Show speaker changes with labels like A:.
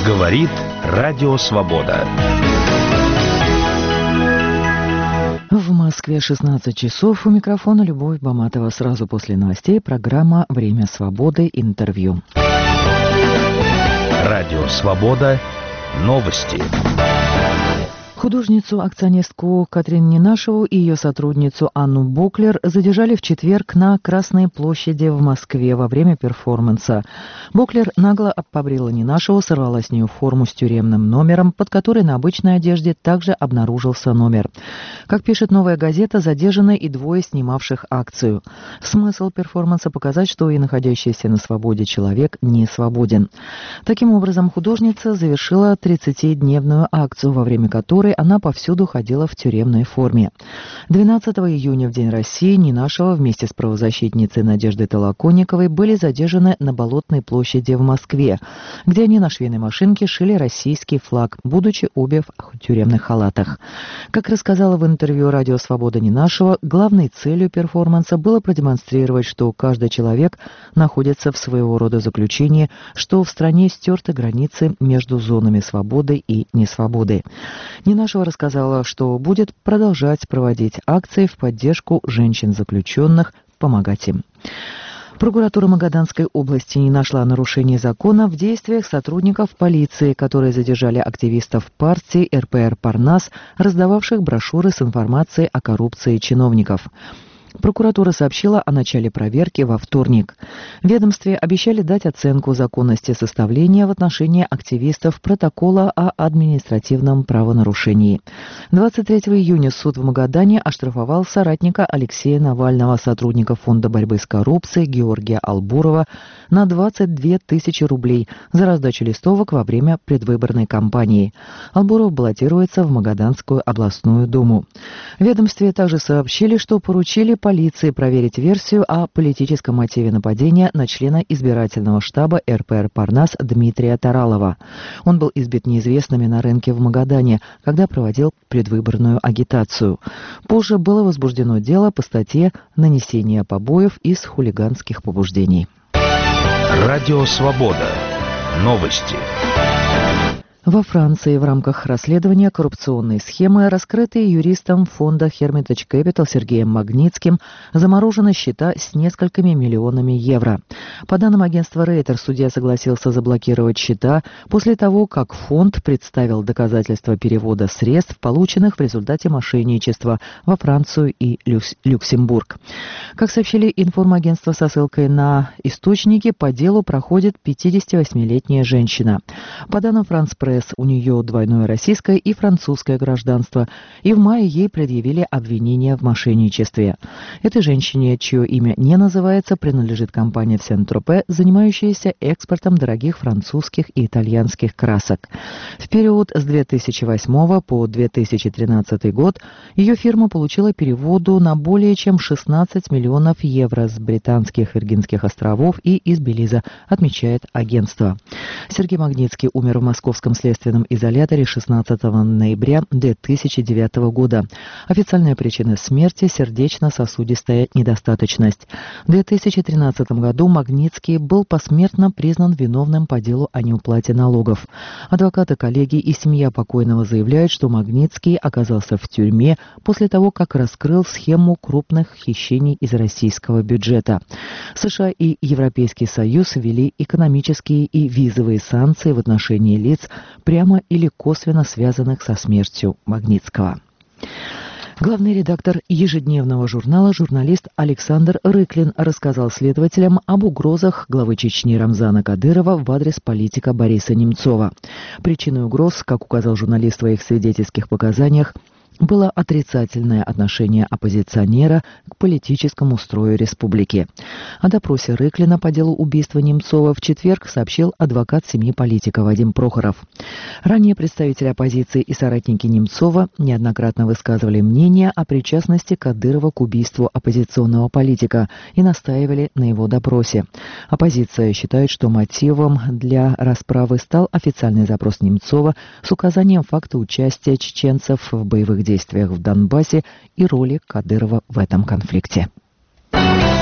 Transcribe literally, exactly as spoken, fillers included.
A: Говорит Радио Свобода.
B: В Москве шестнадцать часов. У микрофона Любовь Баматова. Сразу после новостей программа «Время свободы. Интервью».
A: Радио Свобода. Новости.
B: Художницу-акционистку Катрин Ненашеву и ее сотрудницу Анну Буклер задержали в четверг на Красной площади в Москве во время перформанса. Буклер нагло побрила Ненашеву, сорвала с нее форму с тюремным номером, под которой на обычной одежде также обнаружился номер. Как пишет «Новая газета», задержаны и двое снимавших акцию. Смысл перформанса — показать, что и находящийся на свободе человек не свободен. Таким образом, художница завершила тридцатидневную акцию, во время которой она повсюду ходила в тюремной форме. двенадцатого июня, в День России, Ненашева вместе с правозащитницей Надеждой Толоконниковой были задержаны на Болотной площади в Москве, где они на швейной машинке шили российский флаг, будучи обе в тюремных халатах. Как рассказала в интервью «Радио Свобода» Ненашева, главной целью перформанса было продемонстрировать, что каждый человек находится в своего рода заключении, что в стране стерты границы между зонами свободы и несвободы. Ненашева рассказала, что будет продолжать проводить акции в поддержку женщин-заключенных, помогать им. Прокуратура Магаданской области не нашла нарушений закона в действиях сотрудников полиции, которые задержали активистов партии эр пэ эр «Парнас», раздававших брошюры с информацией о коррупции чиновников. Прокуратура сообщила о начале проверки во вторник. В ведомстве обещали дать оценку законности составления в отношении активистов протокола о административном правонарушении. двадцать третьего июня суд в Магадане оштрафовал соратника Алексея Навального, сотрудника Фонда борьбы с коррупцией Георгия Албурова, на двадцать две тысячи рублей за раздачу листовок во время предвыборной кампании. Албуров баллотируется в Магаданскую областную думу. В ведомстве также сообщили, что поручили полиции проверить версию о политическом мотиве нападения на члена избирательного штаба эр пэ эр «Парнас» Дмитрия Таралова. Он был избит неизвестными на рынке в Магадане, когда проводил предвыборную агитацию. Позже было возбуждено дело по статье «Нанесение побоев из хулиганских побуждений».
A: Радио Свобода. Новости.
B: Во Франции в рамках расследования коррупционной схемы, раскрытой юристом фонда Hermitage Capital Сергеем Магнитским, заморожены счета с несколькими миллионами евро. По данным агентства Рейтер, судья согласился заблокировать счета после того, как фонд представил доказательства перевода средств, полученных в результате мошенничества, во Францию и Люкс- Люксембург. Как сообщили информагентства со ссылкой на источники, по делу проходит пятидесятивосьмилетняя женщина. По данным France Press, у нее двойное российское и французское гражданство, и в мае ей предъявили обвинение в мошенничестве. Этой женщине, чье имя не называется, принадлежит компания в Сен-Тропе, занимающаяся экспортом дорогих французских и итальянских красок. В период с две тысячи восьмого по две тысячи тринадцатый год ее фирма получила переводу на более чем шестнадцать миллионов евро с британских Виргинских островов и из Белиза, отмечает агентство. Сергей Магнитский умер в московском следственном изоляторе шестнадцатого ноября две тысячи девятого года. Официальная причина смерти — сердечно-сосудистая недостаточность. В две тысячи тринадцатом году Магнитский был посмертно признан виновным по делу о неуплате налогов. Адвокаты, коллеги и семья покойного заявляют, что Магнитский оказался в тюрьме после того, как раскрыл схему крупных хищений из российского бюджета. США и Европейский Союз ввели экономические и визовые санкции в отношении лиц, прямо или косвенно связанных со смертью Магнитского. Главный редактор ежедневного журнала, журналист Александр Рыклин, рассказал следователям об угрозах главы Чечни Рамзана Кадырова в адрес политика Бориса Немцова. Причиной угроз, как указал журналист в своих свидетельских показаниях, было отрицательное отношение оппозиционера к политическому строю республики. О допросе Рыклина по делу убийства Немцова в четверг сообщил адвокат семьи политика Вадим Прохоров. Ранее представители оппозиции и соратники Немцова неоднократно высказывали мнение о причастности Кадырова к убийству оппозиционного политика и настаивали на его допросе. Оппозиция считает, что мотивом для расправы стал официальный запрос Немцова с указанием факта участия чеченцев в боевых действиях в Донбассе и роли Кадырова в этом конфликте.